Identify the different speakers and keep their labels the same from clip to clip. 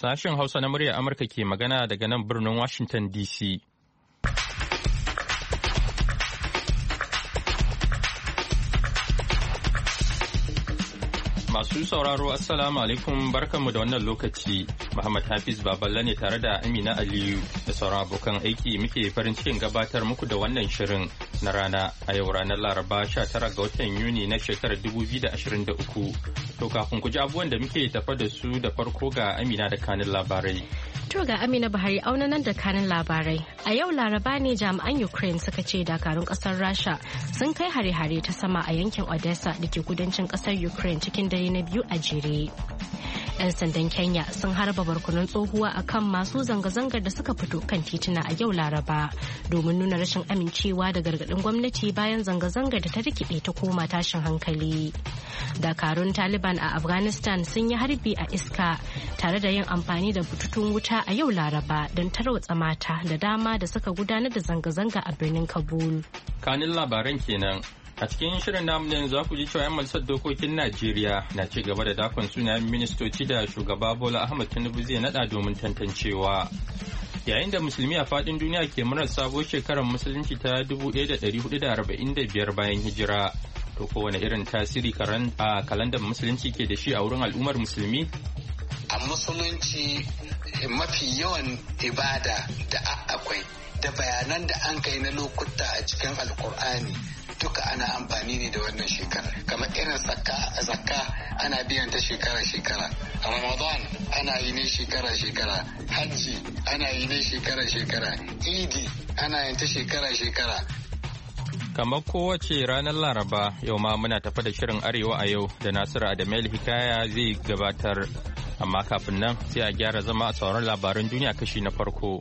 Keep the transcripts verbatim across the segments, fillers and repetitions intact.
Speaker 1: Sashen Hausa na muryar Amurka ke magana daga nan birnin Washington D C. Masu sauraro Assalamu alaikum barkanmu da wannan lokaci. Muhammad Hafiz Baballe ne tare da Amina Aliyu da sauran abokan aiki muke farin cikin gabatar muku da wannan shirin na rana a yau ranar Laraba sha tara ga watan Yuni na shekarar dubu biyu da ashirin da uku. To kafin ku ji abubuwan da muke tafa da su da farko ga Amina da kanin labarai.
Speaker 2: To ga Amina Buhari auna nan da kanin labarai. A yau Laraba ne jami'an Ukraine suka ce dakarun kasar Rasha sun kai hare-hare ta sama a yankin Odessa da ke kudancin kasar Ukraine cikin dare na biyu a jere. 'Yan sandan Kenya sun harba barkunan tsohuwa a kan masu zanga-zangar da suka fito kan tituna a yau Laraba domin nuna rashin amincewa da gargaɗin gwamnati bayan zanga-zangar da ta rikide ta koma tashin hankali. Dakarun Taliban a Afghanistan sun yi harbi a iska tare da yin amfani da bututun wuta a yau Laraba don tarwatsa mata da dama da suka gudanar da zanga-zanga a birnin Kabul.
Speaker 1: Kanin labaran kenan. A cikin shirin namu ne za ku ji cewa 'yan majalisar dokokin Najeriya na ci gaba da dakon sunayen ministoci da shugaba Bola Ahmed Tinubu zai nada domin tantancewa. Yayin da musulmi a fadin duniya ke murar sabuwar shekarar musulunci ta dubu ɗaya da ɗari hudu da arba'in da biyar bayan hijira. To kowane irin tasiri a kalandar musulunci ke da shi a wurin al'ummar musulmi?
Speaker 3: A musulunci mafi yawan ibada da akwai da bayanan da an kai na lokuta a cikin alkur'ani duka ana amfani ne da wannan shekara, kamar irin zakka ana biyan ta shekara-shekara, ramadan ana yi ne shekara-shekara, hajji ana yi ne shekara-shekara, idi ana yin ta shekara-shekara.
Speaker 1: Kamar kowace ranar Laraba yau ma muna tafa da shirin Arewa a yau da Nasiru Adamel Hikaya zai gabatar, amma kafin nan sai a gyara zama a sauran labaran duniya kashi na farko.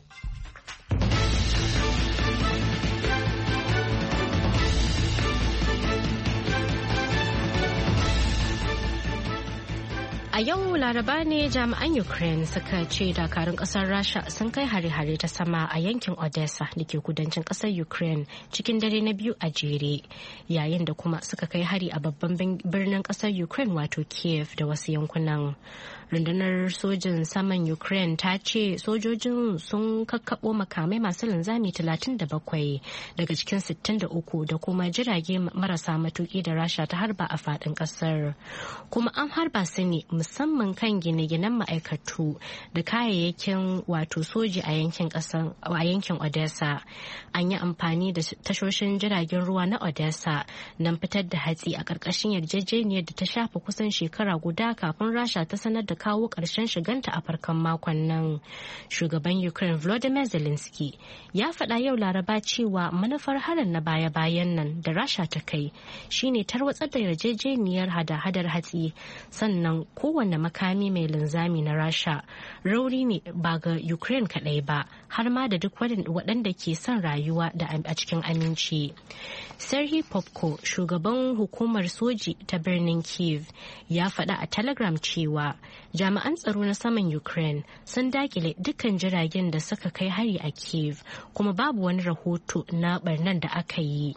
Speaker 2: A yau Laraba ne jami'an Ukraine suka ce dakarun kasar Rasha sun kai hare-hare ta sama a yankin Odessa da ke kudancin kasar Ukraine cikin dare na biyu a jere, yayin da kuma suka kai hari a babban birnin kasar Ukraine wato Kiev da wasu yankunan. Rundunar sojin saman Ukraine ta ce sojojin sun kakkaɓo makamai masu linzami talatin da bakwai daga cikin sittin da uku da kuma jirage marasa matuki da Rasha ta harba a faɗin ƙasar. Kuma an harba su ne musamman kan gine-ginen ma'aikatu da kayayyakin wato soji a yankin a yankin Odessa. An yi amfani da tashoshin jiragen ruwa na Odessa don fitar da hatsi a ƙarƙashin yarjejeniyar da ta shafa kusan shekara guda kafin Rasha ta sanar da kawo ƙarshen shiganta a farkon makon nan. Shugaban Ukraine Volodymyr Zelensky ya faɗa yau Laraba cewa manufar harin na baya-bayan nan da Rasha ta kai shine tarwatsar da yarjejeniyar hada-hadar hatsi, sannan kowane makami mai linzami na Rasha rauni ne ba ga Ukraine kaɗai ba, har ma da duk waɗanda ke son rayuwa da a cikin aminci. Serhiy Popko, shugaban hukumar soji ta birnin Kyiv, ya faɗa a Telegram cewa jami'an tsaro na saman Ukraine sun dakile dukkan jiragen da suka kai hari a Kyiv, kuma babu wani rahoto na barnan da aka yi.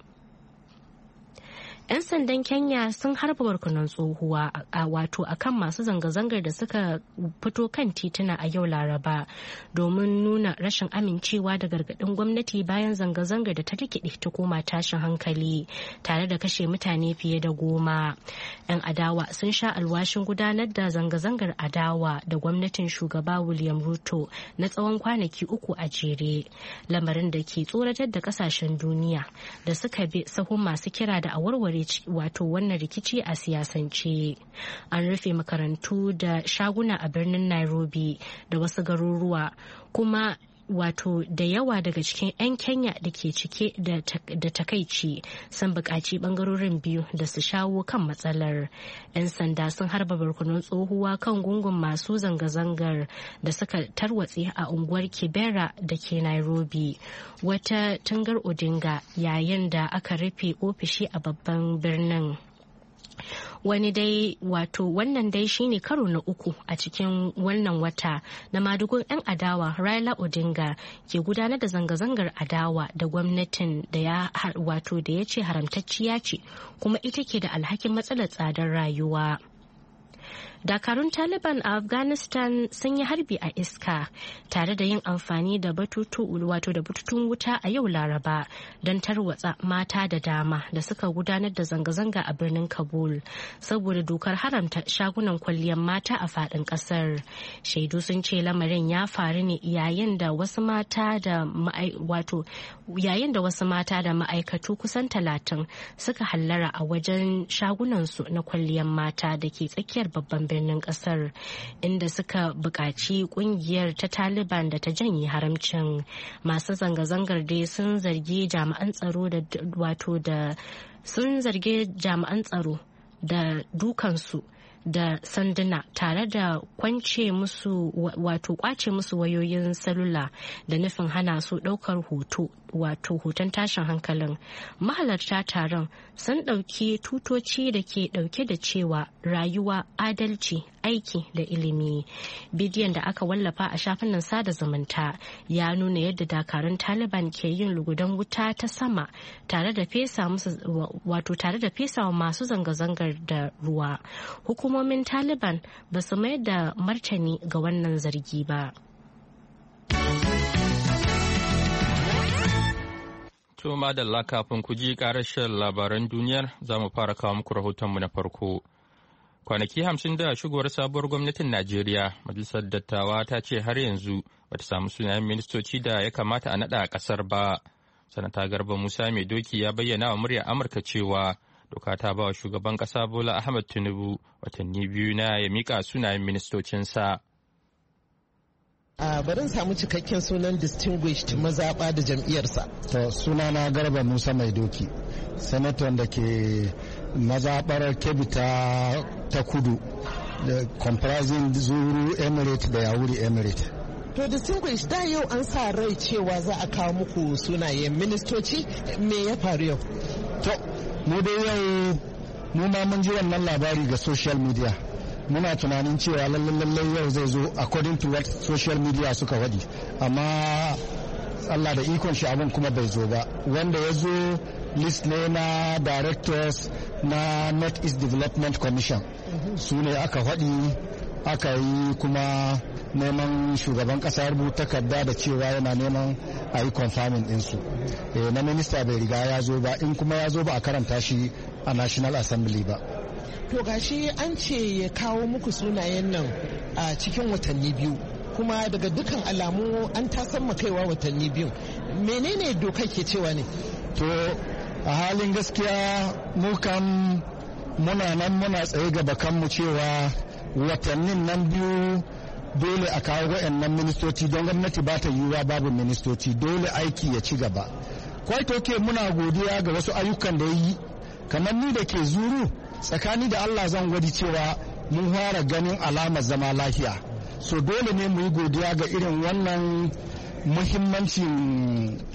Speaker 2: 'Yan sandan Kenya sun harba barkunan tsohuwa a wato akan masu zanga-zangar da suka fito kan tituna a yau Laraba domin nuna rashin amincewa da gargaɗin gwamnati bayan zanga-zangar da ta rikide ta koma tashin hankali tare da kashe mutane fiye da goma. 'Yan adawa sun sha alwashin gudanar da zanga-zangar adawa da gwamnatin shugaba William Ruto na tsawon kwanaki uku a jere, lamarin da ke tsoratar da kasashen duniya da suka bi sahun masu kira da a warware wato wannan rikici a siyasance. An rufe makarantu da shaguna a birnin Nairobi da wasu garuruwa, kuma wato da yawa daga cikin 'yan Kenya da ke cike da takaici sun buƙaci ɓangarorin biyu da su shawo kan matsalar. 'Yan sanda sun harba barkunan tsohuwa kan gungun masu zanga-zangar da suka tarwatse a unguwar Kibera da ke Nairobi, wata tungar Odinga, yayin da aka rufe ofishi a babban birnin. Wani dai wato wannan dai shine karo na uku a cikin wannan wata na madugun 'yan adawa Raila Odinga ke gudanar da zanga-zangar adawa da gwamnatin da ya wato da ya ce haramtacciya ce kuma ita ke da alhakin matsalar tsadar rayuwa. dakarun Taliban a Afghanistan sun yi harbi a iska tare da yin amfani da batutu wato da bututun wuta a yau Laraba don tarwatsa mata da dama da suka gudanar da zanga-zanga a birnin Kabul saboda dokar haramta shagunan kwalliyar mata a faɗin ƙasar. Shaidu sun ce lamarin ya faru ne yayin da wasu mata da wato yayin da wasu mata da ma'aikatu kusan talatin suka hallara a wajen shagunansu na kwalliyar mata da ke tsakiyar babban birnin kasar, inda suka buƙaci ƙungiyar ta Taliban da ta janye haramcin. Masu zanga-zangar dai sun zargi jami'an tsaro da wato da sun zargi jami'an tsaro da dukansu da sanduna tare da kwance musu wato kwace musu wayoyin salula da nufin hana su daukar hoto wato hoton tashin hankalin. Mahalarta taron sun dauki tutoci da ke dauke da cewa rayuwa, adalci, aiki da ilimi. Bidiyon da aka wallafa a shafinan sada zumunta ya nuna yadda dakarun Taliban ke yin lugudan wuta ta sama tare da fesa musu wato tare da fesa wa masu zanga-zangar da ruwa. Hukumomin Taliban ba su mayar da martani ga wannan zargi ba.
Speaker 1: To madalla, kafin ku ji karashen labaran duniyar za mu fara kawo muku rahotonmu na farko. Kwanaki hamsin da shigowar sabuwar gwamnatin Najeriya, Majalisar Dattawa ta ce har yanzu bata samu sunayen ministoci da ya kamata a naɗa a ƙasar ba. Sanata Garba Musa Mai Doki ya bayyana wa muryar Amurka cewa doka ta ba wa shugaban ƙasa Bola Ahmed Tinubu watanni biyu na ya miƙa sunayen ministocinsa.
Speaker 4: a barin samu cikakken sunan distinguished mazaɓa da jam'iyyarsa.
Speaker 5: To sunana Garba Musa Mai Doki, senator da ke mazaɓar Kebbi ta kudu, da comprising Zuru Emirate da Yawuri Emirate.
Speaker 4: To distinguished, da yau an sa rai cewa za a kawo muku sunayen ministoci, me ya faru yau?
Speaker 5: To mu dai yau mu ma mun ji wannan labari ga social media. Muna tunanin cewa lallai yau zai zo according to what social media suka wadi, amma Allah da ikon shi abin kuma bai zo ba. Wanda ya zo list ne na directors na North East Development Commission, su ne aka faɗi, aka yi kuma neman shugaban ƙasa rubuta takarda da cewa yana neman a yi confirming ɗinsu. E, na minista bai riga ya zo ba, in kuma ya zo ba a karanta shi a National Assembly ba.
Speaker 4: To gashi an ce ya kawo muku sunayen nan a cikin watanni biyu, kuma daga dukkan alamu an tasamma kaiwa watanni biyu. Menene doka ke cewa ne?
Speaker 5: To a halin gaskiya mu kan muna nan muna tsaye ga bakanmu cewa watannin nan biyu dole a kawo waɗannan ministoci, don gwamnati ba ta yiwuwa babu ministoci, dole aiki ya ci gaba. Kwaito ke muna godiya ga wasu ayyukan da ya yi, kamar ni da ke Zuru, tsakani da Allah zan gwadi cewa mun fara ganin alamar zama lafiya. So dole ne mu yi godiya ga irin wannan muhimmancin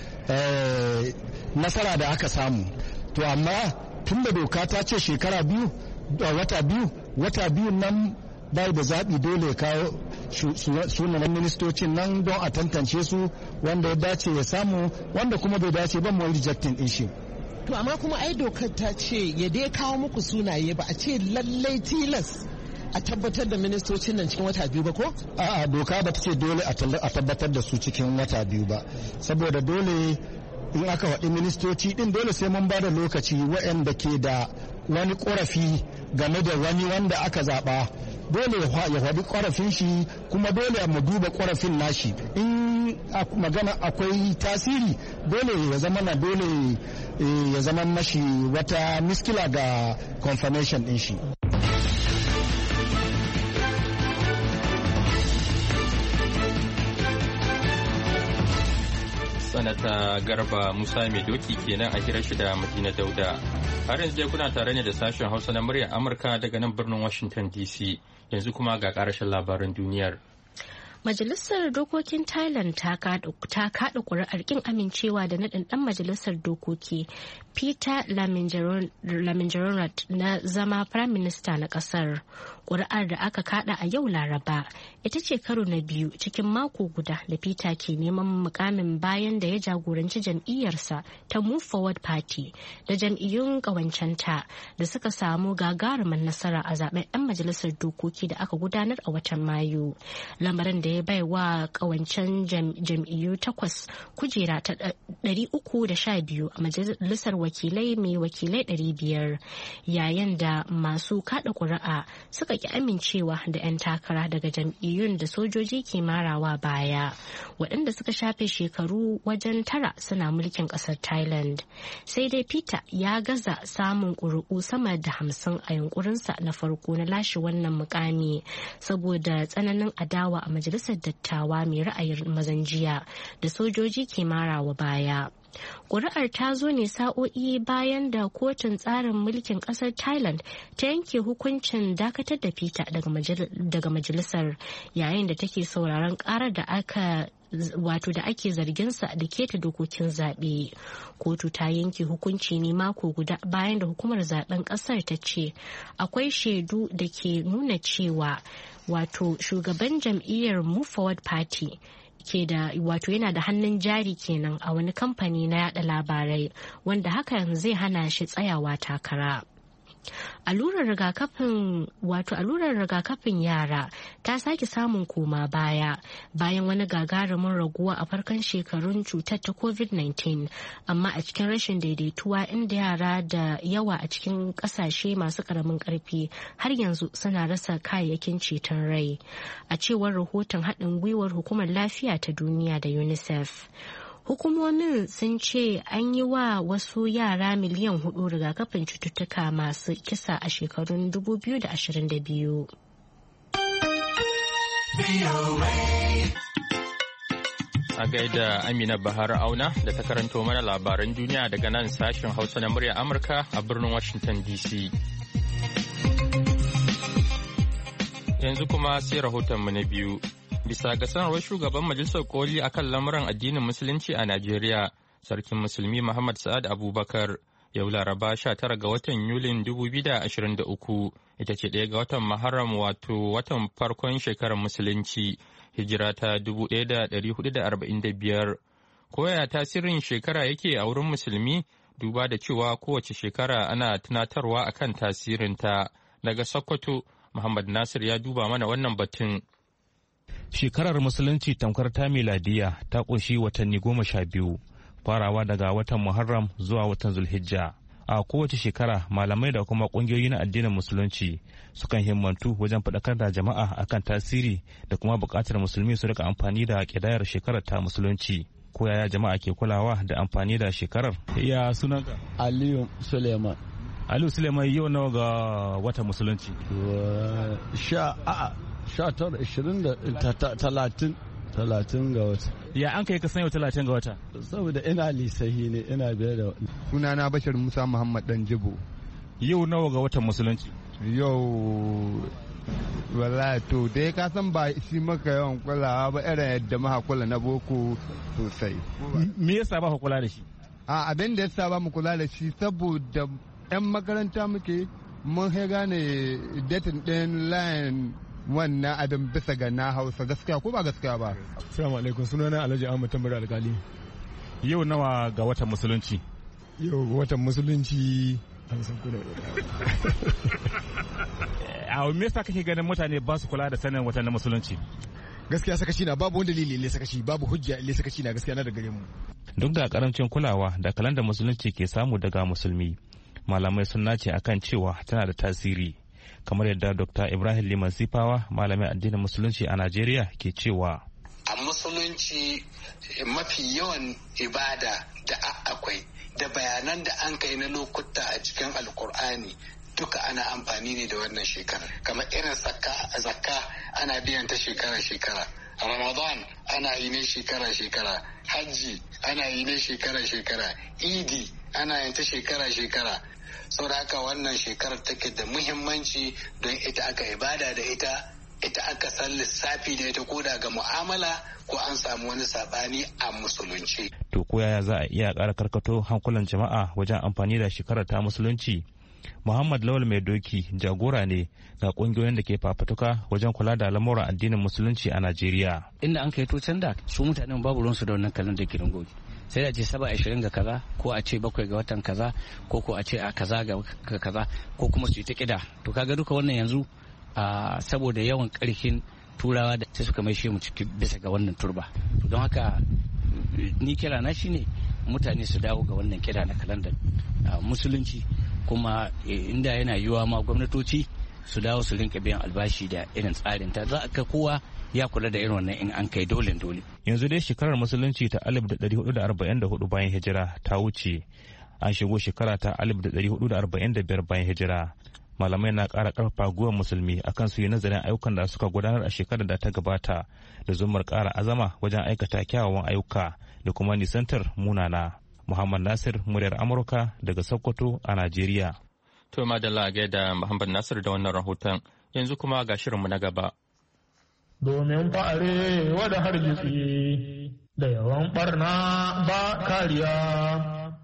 Speaker 5: nasara da aka samu. To amma tun da doka ta ce shekara biyu da wata biyu, wata biyu nan bai da zaɓi, dole ya kawo sunanan ministocin nan don a tantance su, wanda ya dace ya samu, wanda kuma bai dace ba mu rejecting din shi.
Speaker 4: To amma kuma ai dokar ta ce ya dai kawo muku sunaye, ba a ce lallai tilas a tabbatar da ministocin nan cikin wata biyu ba ko?
Speaker 5: A'a, doka ba ta ce dole a tabbatar da su cikin wata biyu ba, saboda dole in aka faɗi ministoci din dole sai mun ba da lokaci waɗanda ke da wani ƙorafi game da wani wanda aka zaɓa, dole ya faɗi ƙorafin shi, kuma dole mu duba ƙorafin nashi. In magana akwai tasiri, dole ya zama na dole ya zama mashi wata miskila ga confirmation din shi.
Speaker 1: Sanata Garba Musa Mai Doki kenan a hirar shi da Madina Dauda. Har yanzu dai kuna tare ne da sashen Hausa na muryar Amurka daga nan birnin Washington D C. Yanzu kuma ga karashin labaran duniyar.
Speaker 2: Majalisar Dokokin Thailand ta kaɗa ƙuri'ar ƙin amincewa da naɗin ɗan majalisar dokoki Peter Lamindrorat na zama Prime Minister na ƙasar. Ƙuri'ar da aka kada a yau Laraba ita ce karo na biyu cikin mako guda da Peter ke neman mukamin bayan da ya jagoranci jam'iyyarsa ta Move Forward Party da jam'iyyun ƙawancenta da suka samu gagarumin nasara a zaben 'yan majalisar dokoki da aka gudanar a watan Mayu. Lamarin da ya bai wa ƙawancen jam'iyyu takwas kujera ta ɗari uku da sha biyu a majalisar wakilai mai wakilai ɗari biyar, yayin da masu kada ƙuri'a suka ki amincewa da 'yan takara daga jam'iyyun da sojoji ke marawa baya waɗanda suka shafe shekaru wajen tara suna mulkin ƙasar Thailand. Sai dai Peter ya gaza samun ƙuri'u sama da hamsin a yunkurinsa na farko na lashe wannan mukami saboda tsananin adawa a majalisar dattawa mai ra'ayin mazan jiya da sojoji ke marawa baya. Ƙuri'ar ta zo ne sa'o'i bayan da kotun tsarin mulkin ƙasar Thailand ta yanke hukuncin dakatar da Peter daga majalisar yayin da take sauraron ƙarar da aka wato da ake zarginsa da keta dokokin zaɓe. Kotu ta yanke hukunci ne mako guda bayan da hukumar zaben ƙasar ta ce akwai shaidu da ke nuna cewa wato shugaban jam'iyyar Move Forward Party ke da wato yana da hannun jari kenan a wani kamfani na yada labarai wanda hakan zai hana shi tsayawa takara. Allurar rigakafin wato allurar rigakafin yara ta sake samun koma baya bayan wani gagarumin raguwa a farkon shekarun cutar ta covid nineteen, amma a cikin rashin daidaituwa inda yara da yawa a cikin kasashe masu karamin karfi har yanzu suna rasa kayayyakin ceton rai, a cewar rahoton haɗin gwiwar hukumar lafiya ta duniya da UNICEF. Hukumomin sun ce an yi wa wasu yara miliyan hudu rigakafin cututtuka masu kisa a shekarun dubu biyu da ashirin da biyu.
Speaker 1: A gaida Amina Bahar Auna da ta karanto mana labaran duniya daga nan sashen Hausa na murya Amurka a birnin Washington D C. Yanzu kuma sai rahotonmu na biyu. Bisa ga sanarwar shugaban Majalisar Koli akan lamuran addinin Musulunci a Najeriya, Sarkin Musulmi Muhammad Sa'ad Abubakar, yau Laraba sha tara ga watan Yulin dubu biyu da ashirin da uku, ita ce ɗaya ga watan Muharram wato watan farkon shekarar Musulunci, hijira ta dubu ɗaya da ɗari hudu da arba'in da biyar. Koya tasirin shekara yake a wurin Musulmi, duba da cewa kowace shekara ana tunatarwa akan tasirinta. Daga Sokoto, Muhammad Nasir ya duba mana wannan batun.
Speaker 6: Shekarar Musulunci tamkar ta miladiya ta ƙunshi watanni goma sha biyu, farawa daga watan Muharram zuwa watan Zulhijja. A kowace shekara malamai da kuma ƙungiyoyi na addinin Musulunci sukan himmantu wajen faɗakar da jama'a akan tasiri da kuma buƙatar musulmi su rika amfani da ƙidayar shekarar ta Musulunci. Ko yaya jama'a ke kulawa da amfani da shekarar? Ya sunanka?
Speaker 7: Aliyu Suleiman.
Speaker 6: Aliyu Suleiman, yau nawa ga watan Musulunci?
Speaker 7: Sha a'a sha tara ishirin da talatin talatin ga wata.
Speaker 6: Ya an kai ka san yau talatin ga wata?
Speaker 7: Saboda ina lisahi ne, ina biyar da wani.
Speaker 8: Sunana Bashir Musa Muhammad Dan Jibo.
Speaker 6: Yau nawa ga watan Musulunci?
Speaker 8: Yau wallahi to dai ka san ba shi maka yawan kulawa ba irin yadda muka kula na boko sosai.
Speaker 6: Me yasa ba ka kula da shi?
Speaker 8: A abin da yasa ba mu kula da shi saboda 'yan makaranta muke mun gane datin ɗin layin wannan abin bisa ga na Hausa, gaskiya ko ba gaskiya ba.
Speaker 9: Assalamu alaikum, sunana Alhaji Ahmad Tambar Alkali.
Speaker 6: Yau nawa ga watan Musulunci?
Speaker 9: Yau ga watan Musulunci hamsin kuna.
Speaker 6: A me yasa kake ganin mutane ba su kula da sanin watan Musulunci?
Speaker 9: Gaskiya sakaci na, babu wani dalili ne sakaci, babu hujja ne sakaci na, gaskiya na da gare mu.
Speaker 6: Duk da karancin kulawa da kalandar Musulunci ke samu daga musulmi, malamai sun nace akan cewa tana da tasiri. Kamar yadda Dokta Ibrahim Liman Sifawa, malamin addinin Musulunci a Najeriya, ke cewa.
Speaker 3: A Musulunci mafi yawan ibada da akwai da bayanan da an kai na lokuta a cikin Alkur'ani duka ana amfani ne da wannan shekarar. Kamar irin zakka ana biyan ta shekara-shekara. Ramadan ana yi ne shekara-shekara. Hajji ana yi ne shekara-shekara. Idi ana yin ta shekara-shekara. Saboda haka wannan shekarar take da muhimmanci don ita aka ibada da ita, ita aka san lissafi da ita ko daga mu'amala ko an samu wani sabani a musulunci.
Speaker 6: To ko yaya za a iya ƙara karkato hankulan jama'a wajen amfani da shekarar ta musulunci? Muhammad Lawal Mai Doki jagora ne ga kungiyoyin da ke fafatuka wajen kula da lamuran addinin musulunci a Najeriya.
Speaker 10: Inda an kai to can da su mutanen babu ruwansu da wannan kalan da kirin gobe. Sai da ce saba ashirin ga kaza ko a ce bakwai ga watan kaza ko ko a ce a kaza ga kaza ko kuma su yi ta kida. To kaga duka wannan yanzu saboda yawan karfin turawa da sai suka mai shi mu ciki bisa ga wannan turba. Don haka ni kira na shine mutane su dawo ga wannan kira na kalandar musulunci, kuma inda yana yiwuwa ma gwamnatoci su dawo su rinka biyan albashi da irin tsarin ta, za ka kowa ya kula da irin wannan in an kai dole dole.
Speaker 6: Yanzu dai shekarar musulunci ta alif da ɗari hudu da arba'in da hudu bayan hijira ta wuce, an shigo shekara ta alif da ɗari hudu da arba'in da biyar bayan hijira. Malamai na ƙara ƙarfafa gwiwar musulmi akan su yi nazarin ayyukan da suka gudanar a shekarar da ta gabata da zumar ƙara azama wajen aikata kyawawan ayyuka da kuma nisantar munana. Muhammad Nasir, muryar Amurka daga Sokoto a Najeriya.
Speaker 1: To madalla da Muhammad Nasir da wannan rahoton, yanzu kuma ga shirinmu na gaba.
Speaker 11: Domin fa'are wada hargitsi da yawan barna ba kariya.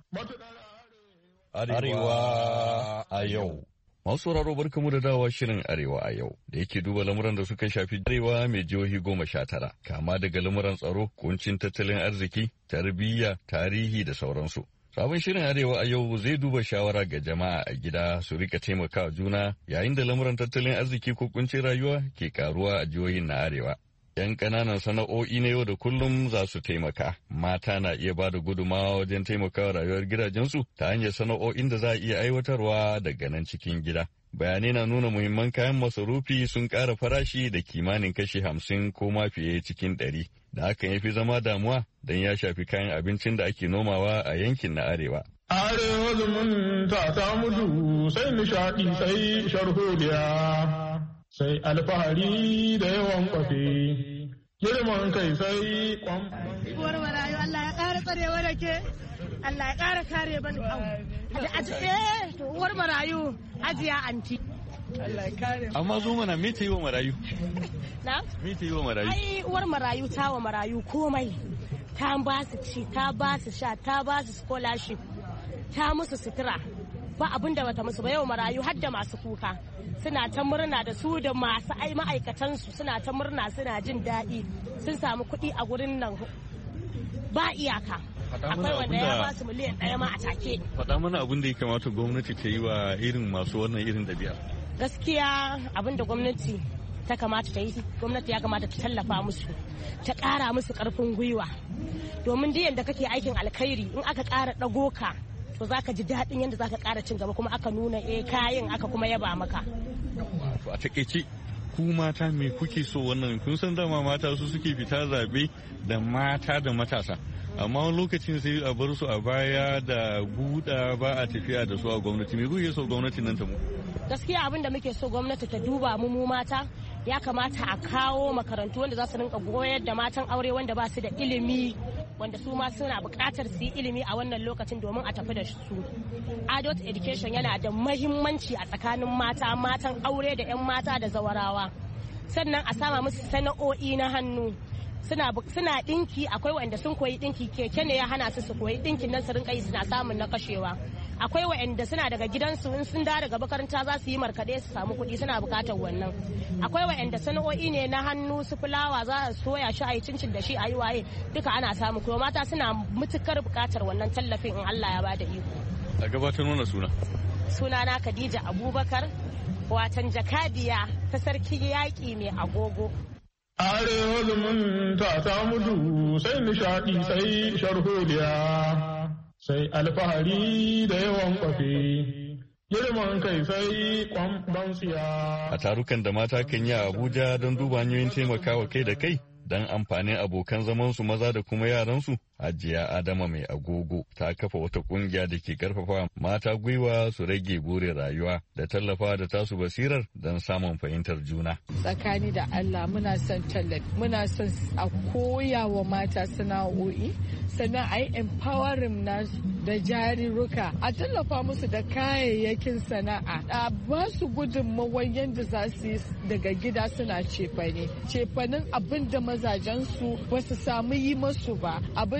Speaker 12: Arewa a yau. Masu sauraro barkamu da dawa shirin Arewa a yau da yake duba lamuran da suka shafi Arewa mai jihohi goma sha tara, kama daga lamuran tsaro, kuncin tattalin arziki, tarbiyya, tarihi da sauransu. Sabon shirin Arewa a yau zai duba shawara ga jama'a a gida su rika taimakawa juna yayin da lamuran tattalin arziki ko kuncin rayuwa ke karuwa a jihohin na Arewa. ‘Yan ƙananan sana'o'i na yau da kullum za su taimaka. Mata na iya ba da gudumawa wajen taimakawa rayuwar gidajensu ta hanyar sana'o'in da za a iya aiwatarwa daga nan cikin gida. Bayanai na nuna muhimman kayan masarufi sun ƙara farashi da kimanin kashi hamsin ko ma fiye cikin ɗari. Da hakan ya fi zama damuwa don ya shafi kayan abincin da ake nomawa a yankin na Arewa.
Speaker 11: Arewa zumunta ta mutu sai nishaɗi sai sharholiya. Sai alfahari da yawan kwafe, girman kai sai kwam.
Speaker 13: Uwar marayu Allah ya ƙara tsarewa da ke, Allah ya ƙara kare bani au. A ce, to uwar marayu hajiya anti.
Speaker 12: Allah ya kare. Amma zo mana me ta yi wa marayu?
Speaker 13: Na?
Speaker 12: Me ta yi wa marayu?
Speaker 13: Ai uwar marayu ta wa marayu komai. Ta ba su ci, ta ba su sha, ta ba su scholarship, ta musu sutura. Ba abin da bata musu ba, yau marayu har da masu kuka. Suna ta murna da su da masu ai ma'aikatansu suna ta murna suna jin daɗi sun samu kuɗi a gurin nan ba iyaka. Akwai wanda ya ba su miliyan ɗaya ma a take.
Speaker 12: Faɗa mana abin da ya kamata gwamnati ta yi wa irin masu wannan irin ɗabi'a.
Speaker 13: Gaskiya abin da gwamnati ta kamata ta yi, gwamnati ya kamata ta tallafa musu, ta ƙara musu ƙarfin gwiwa. Domin duk yadda kake aikin alkhairi in aka ƙara ɗago ka, to za ka ji daɗin yadda za ka ƙara cin gaba kuma aka nuna eh kayan aka kuma yaba maka.
Speaker 12: A takaice ku mata me kuke so wannan, kun san dama mata su suke fita zaɓe da mata da matasa, amma wani lokacin sai a bar su a baya da buɗa ba a tafiya da su a gwamnati. Me kuke so gwamnati nan ta mu?
Speaker 13: Gaskiya abin da muke so gwamnati ta duba mu mu mata, ya kamata a kawo makarantu wanda za su rinka koyar da matan aure wanda ba su da ilimi, wanda su ma suna buƙatar su yi ilimi a wannan lokacin domin a tafi da su. Adult education yana da mahimmanci a tsakanin mata, matan aure da 'yan mata da zawarawa. Sannan a sama musu sana'o'i na hannu. Suna suna dinki, akwai wanda sun koyi dinki, keke ne ya hana su su koyi dinkin nan su rinka yi suna samun na kashewa. Akwai wa'anda suna daga gidansu in sun da daga makaranta za su yi markaɗe su samu kuɗi, suna buƙatar wannan. Akwai wa'anda sana'o'i ne na hannu, su fulawa za a soya shi a yi cincin da shi a yi waye, duka ana samu. Kuma mata suna mutukar buƙatar wannan tallafin in Allah ya bada iko.
Speaker 12: A gabatar nuna suna.
Speaker 13: Sunana Khadija Abubakar, watan jakadiya ta sarki yaƙi mai agogo.
Speaker 11: Arewa zumunta ta mutu sai nishaɗi sai sharholiya. Sai alfahari da yawan kwafe, girman kai sai kwamban tsiya.
Speaker 12: A tarukan da mata kan yi a Abuja don duba hanyoyin taimakawa kai da kai don amfanin abokan zamansu maza da kuma yaransu, Hajiya Adama mai agogo ta kafa wata kungiya da ke karfafa mata gwiwa su rage burin rayuwa da tallafa da tasu basirar don samun fahimtar juna.
Speaker 14: Tsakani da Allah muna son tallafi, muna son a koya wa mata sana'o'i, sannan a yi empowering na da jariruka, a tallafa musu da kayayyakin sana'a, a ba su gudunmawar yadda za su yi daga gida suna cefane. Cefanen abin da mazajensu ba su samu yi masu ba, abin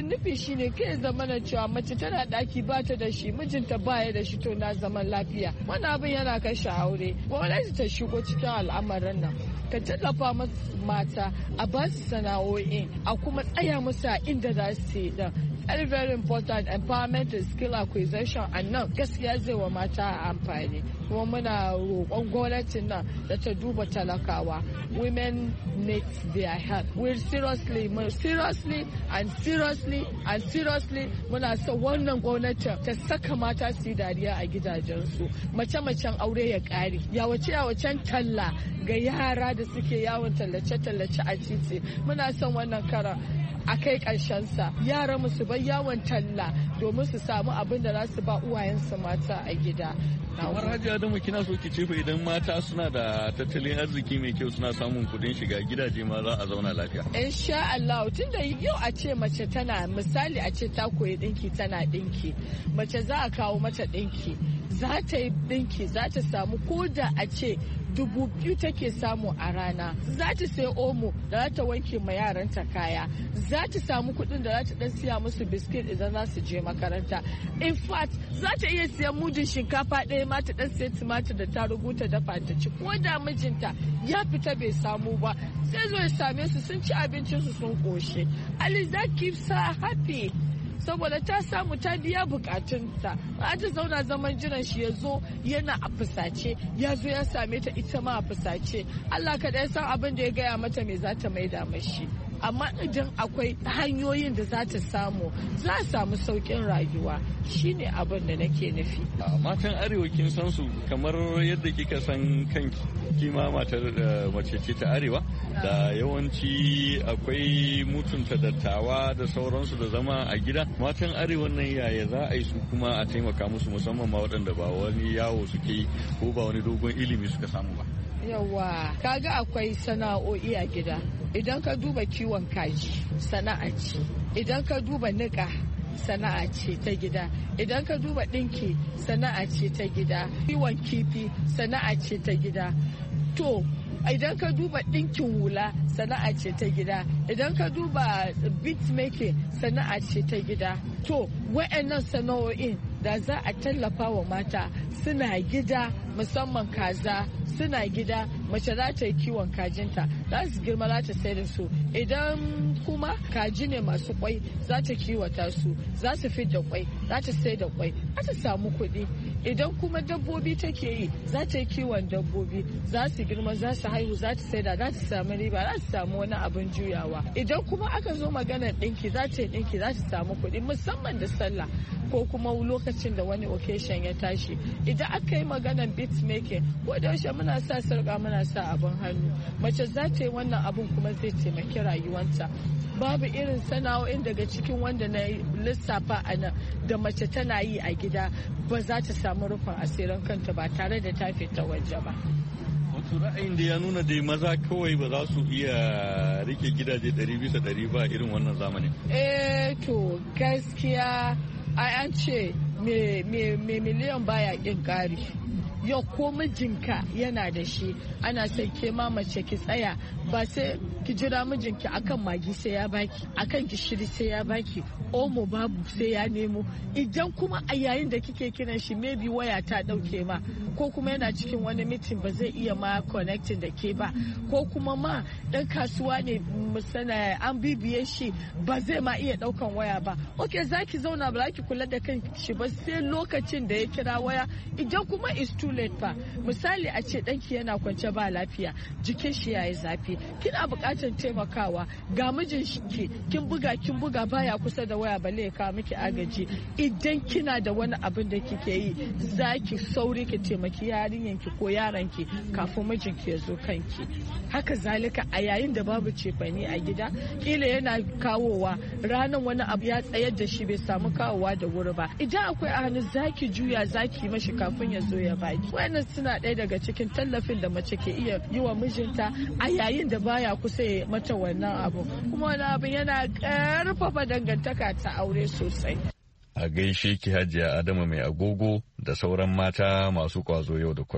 Speaker 14: nufi shine kai zama na cewa mace tana daki ba ta da shi mijinta baya da shi to na zaman lafiya. Wani abin yana kashe aure. Gwamnati ta shigo cikin al'amarin nan. Ka tallafa mata a ba su sana'o'i a kuma tsaya musu a inda za su yi din. Very very important empowerment and skill acquisition a nan gaskiya zai wa mata amfani. Kuma muna roƙon gwamnatin nan da ta duba talakawa. Women need their help. We're seriously, seriously and seriously and seriously muna so wannan gwamnatin ta saka mata su yi dariya a gidajensu. Mace-macen aure ya ƙare. Yawace-yawacen talla ga yara da suke yawon tallace-tallace a titi. Muna son wannan kara a kai sa yaran su bar yawon talla domin su samu abin da za su ba uwayensu mata a gida.
Speaker 12: kamar Hajiya Adamu kina so ki ce fa idan mata suna da tattalin arziki mai kyau suna samun kuɗin shiga gidaje ma za a zauna lafiya.
Speaker 14: Insha Allah tunda yau a ce mace tana misali a ce ta koyi dinki tana dinki mace za a kawo mata dinki za ta yi dinki za ta samu ko da a ce dubu biyu take samu a rana za ta sai omo da za ta wanke ma yaranta kaya za ta samu kuɗin da za ta dan siya musu biskit idan za su je makaranta in fact za ta iya siyan mudin shinkafa ɗaya ma ta dan siya tumatir da ta rubuta dafa ta ci ko da mijinta ya fita bai samu ba sai zo ya same su sun ci abincinsu sun koshe ali that keeps her happy saboda ta samu ta biya bukatunta a ta zauna zaman jiran shi ya zo yana a fusace ya zo ya same ta ita ma a fusace Allah kaɗai san abin da ya gaya mata me za ta maida mashi amma idan akwai hanyoyin da za ta samu za a samu sauƙin rayuwa shine abin da nake nufi.
Speaker 12: Matan arewa kin san su kamar yadda kika san kanki kima matar mace ce ta arewa da yawanci akwai mutunta dattawa da sauransu da zama a gida matan arewa nan yaya za a yi su kuma a taimaka musu musamman ma waɗanda ba wani yawo suke yi ko ba wani dogon ilimi suka samu ba.
Speaker 14: Yawa kaga akwai sana'o'i a gida idan ka duba kiwon kaji sana'a ce idan ka duba niƙa sana'a ce ta gida idan ka duba ɗinki sana'a ce ta gida kiwon kifi sana'a ce ta gida to idan ka duba ɗinkin hula sana'a ce ta gida idan ka duba beat making sana'a ce ta gida to wa'annan sana'o'in da za a tallafa wa mata suna gida musamman kaza suna gida mace za ta yi kiwon kajinta za su girma za ta sai da su idan kuma kaji ne masu kwai za ta kiwata su za su fi da kwai za ta sai da kwai za ta samu kuɗi idan kuma dabbobi take yi za ta yi kiwon dabbobi za su girma za su haihu za ta sai da za ta samu riba za ta samu wani abin juyawa idan kuma aka zo maganar ɗinki za ta yi ɗinki za ta samu kuɗi musamman da sallah ko kuma lokacin da wani occasion ya tashi idan aka yi maganar beat making ko da yaushe muna sa sarƙa muna sa abin hannu mace za ta yi wannan abin kuma zai taimaki rayuwanta babu irin sana'o'in daga cikin wanda na lissafa a nan da mace tana yi a gida ba za ta samu rufin asirin kanta ba tare da ta fita waje ba.
Speaker 12: Wato ra'ayin da ya nuna dai maza kawai ba za su iya rike gidaje ɗari bisa ɗari ba irin wannan zamanin.
Speaker 14: Eh to gaskiya ai an ce me miliyan baya kin kari yau ko mijinka yana da shi ana son ke ma mace ki tsaya ba sai ki jira mijinki akan magi sai ya baki akan gishiri sai ya baki omo babu sai ya nemo idan kuma a yayin da kike kiran shi maybe waya ta dauke ma ko kuma yana cikin wani meeting ba zai iya ma connecting da ke ba ko kuma ma dan kasuwa ne musana an bibiye shi ba zai ma iya daukan waya ba okay zaki zauna ba zaki kula da kan shi ba sai lokacin da ya kira waya idan kuma is too late fa misali a ce danki yana kwance ba lafiya jikin shi yayi zafi kina buƙatar taimakawa ga mijin ki kin buga kin buga baya kusa da waya balle ya kawo miki agaji idan kina da wani abin da kike yi zaki sauri ki taimaki yarinyan ki ko yaron ki kafin mijin ki ya zo kanki haka zalika a yayin da babu cefani a gida kila yana kawowa ranan wani abu ya tsayar da shi bai samu kawowa da wuri ba idan akwai a hannu zaki juya zaki mashi kafin ya zo ya baki wannan suna ɗaya daga cikin tallafin da mace ke iya yi wa mijinta a yayin da baya kusa ya mata wannan abu kuma wani abin yana ƙarfafa dangantaka ta aure sosai.
Speaker 12: A gaishe ki Hajiya Adama mai agogo da sauran mata masu kwazo yau da kullum.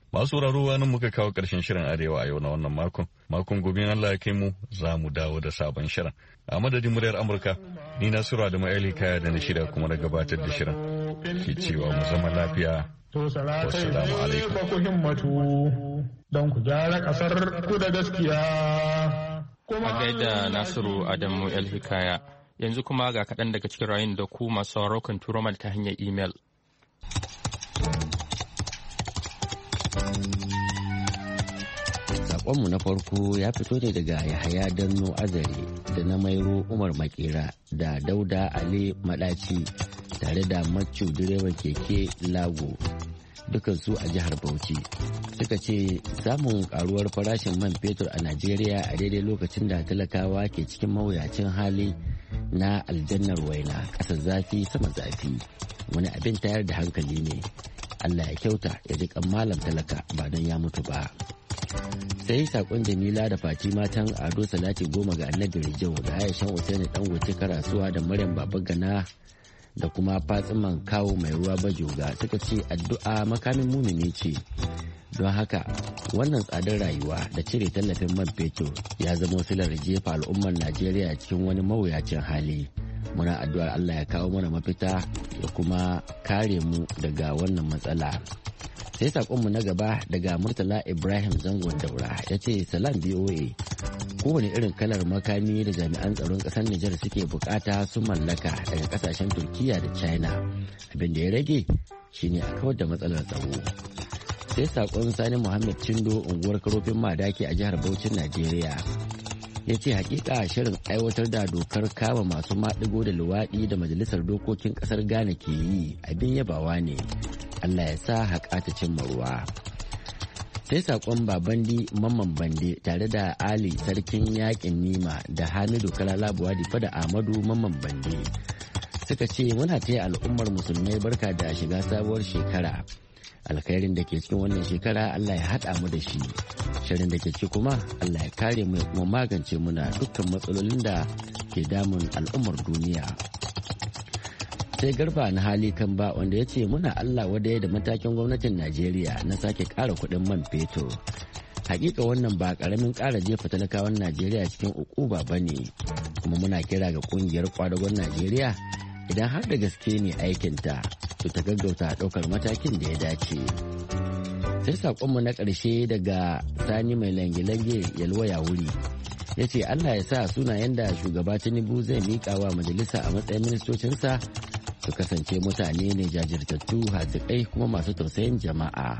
Speaker 12: Masu sauraro nan muka kawo ƙarshen shirin Arewa a yau na wannan makon. Makon gobe Allah ya kai mu za mu dawo da sabon shirin. A madadin muryar Amurka, ni Nasiru Adamu Ali Kaya da na shirya kuma na gabatar da shirin. Ke cewa mu zama lafiya. Wassalamu alaikum.
Speaker 11: Ku himmatu don ku gyara ƙasar ku da gaskiya.
Speaker 1: A gaida Nasiru Adamu El Hikaya. Yanzu kuma ga kaɗan daga cikin rayun da ku masu sauraro kan turo mana ta hanyar imel.
Speaker 15: Saƙonmu na farko ya fito ne daga Yahaya Danno Azare da na Mairo Umar Makera da Dauda Ali Madaci tare da Maccu direban keke Lago dukansu a jihar Bauchi. Suka ce samun karuwar farashin man fetur a Najeriya a daidai lokacin da talakawa ke cikin mawuyacin hali na aljannar waina ƙasar zafi sama zafi wani abin tayar da hankali ne. Allah ya kyauta ya ji kan malam talaka ba don ya mutu ba. Sai sakon Jamila da Fatima tan Ado Salati goma ga Annabi Rijau da Aishan Usaini Dangote Karasuwa da Maryam Babagana da kuma Fatsiman Kawo Mai Ruwa Bajoga suka ce addu'a makamin mumini ce. Don haka wannan tsadar rayuwa da cire tallafin man fetur ya zama silar jefa al'ummar Najeriya cikin wani mawuyacin hali. Muna addu'ar Allah ya kawo mana mafita da kuma kare mu daga wannan matsala. Sai sakonmu na gaba daga Murtala Ibrahim Zangon Daura ya ce salam B O A kowane irin kalar makami da jami'an tsaron ƙasar Nijar suke bukata su mallaka daga ƙasashen Turkiya da China abin da ya rage shine a kawar da matsalar tsaro. Sai sakon Sani Muhammad Chindo unguwar Karofin Madaki a jihar Bauchin Najeriya ya ce hakika shirin aiwatar da dokar kama masu maɗigo da luwaɗi da majalisar dokokin ƙasar Ghana ke yi abin yabawa ne. Allah ya sa haƙa ta cimma ruwa. Sai saƙon Babandi Mamman Bande tare da Ali Sarkin Yaƙin Nima da Hamidu Kalalabuwa Difa da Ahmadu Mamman Bande suka ce muna taya al'ummar musulmai barka da shiga sabuwar shekara. Alkhairin da ke cikin wannan shekara Allah ya haɗa mu da shi. Shirin da ke ciki kuma Allah ya kare mu kuma magance muna dukkan matsalolin da ke damun al'ummar duniya. Sai Garba na hali kan ba wanda ya ce muna Allah wadaya da matakin gwamnatin Najeriya na sake ƙara kuɗin man fetur. Hakika wannan ba ƙaramin ƙara jefa talakawan Najeriya cikin ukuba ba ne, kuma muna kira ga ƙungiyar kwadagon Najeriya idan har da gaske ne aikinta to ta gaggauta ɗaukar matakin da ya dace. Sai saƙonmu na ƙarshe daga Sani mai lange-lange yalwaya wuri ya ce Allah ya sa sunayen da shugaba Tinubu zai miƙa wa majalisa a matsayin ministocinsa su kasance mutane ne jajirtattu hazikai kuma masu tausayin jama'a.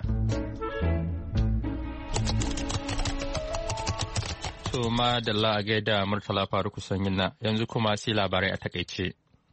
Speaker 1: To ma da a gaida Murtala Faruku Sanyina yanzu kuma sai labarai a takaice.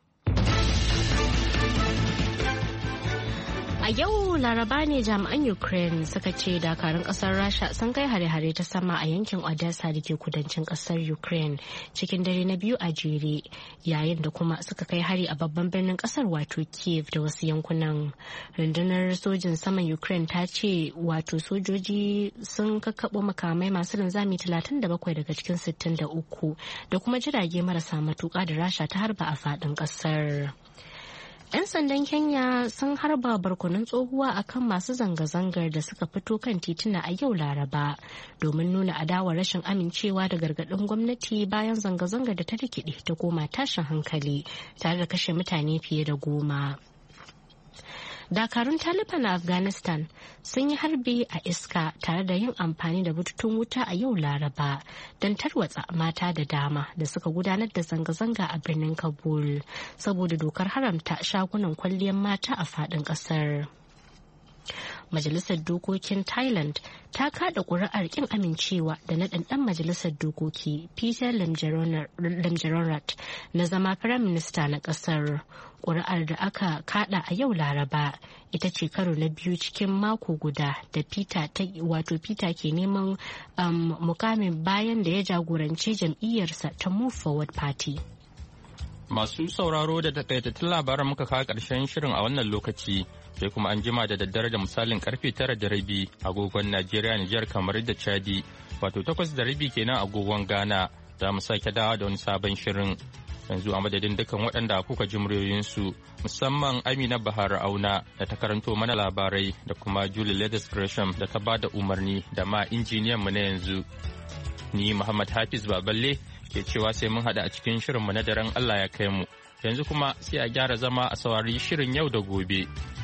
Speaker 2: A yau Laraba ne jami'an Ukraine suka ce dakarun kasar Rasha sun kai hare-hare ta sama a yankin Odessa da ke kudancin kasar Ukraine cikin dare na biyu a jere, yayin da kuma suka kai hari a babban birnin kasar wato Kiev da wasu yankunan. Rundunar sojin saman Ukraine ta ce wato sojoji sun kakkaɓo makamai masu linzami talatin da bakwai daga cikin sittin da uku da kuma jirage marasa matuƙa da Rasha ta harba a faɗin ƙasar. 'Yan sandan Kenya sun harba barkonon tsohuwa akan masu zanga-zangar da suka fito kan tituna a yau Laraba domin nuna adawar rashin amincewa da gargaɗin gwamnati bayan zanga-zangar da ta rikide ta koma tashin hankali tare da kashe mutane fiye da goma. Dakarun Taliban a Afghanistan sun yi harbi a iska tare da yin amfani da bututun wuta a yau Laraba don tarwatsa mata da dama da suka gudanar da zanga-zanga a birnin Kabul saboda dokar haramta shagunan kwalliyar mata a faɗin ƙasar. Majalisar Dokokin Thailand ta kada ƙuri'ar ƙin amincewa da naɗin ɗan Majalisar Dokoki Peter Limjaroenrat na zama Firaminista na ƙasar. Ƙuri'ar da aka kada a yau Laraba ita ce karo na biyu cikin mako guda da Peter wato Peter ke neman um, mukamin bayan da ya jagoranci jam'iyyarsa ta Move Forward Party.
Speaker 1: Masu sauraro da takaitattun labaran muka kawo ƙarshen shirin a wannan lokaci. Sai kuma an jima da daddare da misalin karfe tara da rabi agogon Najeriya, Nijar, kamar da Chadi, wato takwas da rabi kenan agogon Ghana, za mu sake dawa da wani sabon shirin. yanzu a madadin dukkan waɗanda kuka ji muryoyinsu musamman Amina Bahar Auna da ta karanto mana labarai da kuma Julie Leathers Gresham da ta bada umarni da ma injiniyan mu na yanzu. Ni Muhammad Hafiz Baballe ke cewa sai mun haɗa a cikin shirinmu na daren Allah ya kai mu. Yanzu kuma sai a gyara zama a saurari shirin yau da gobe.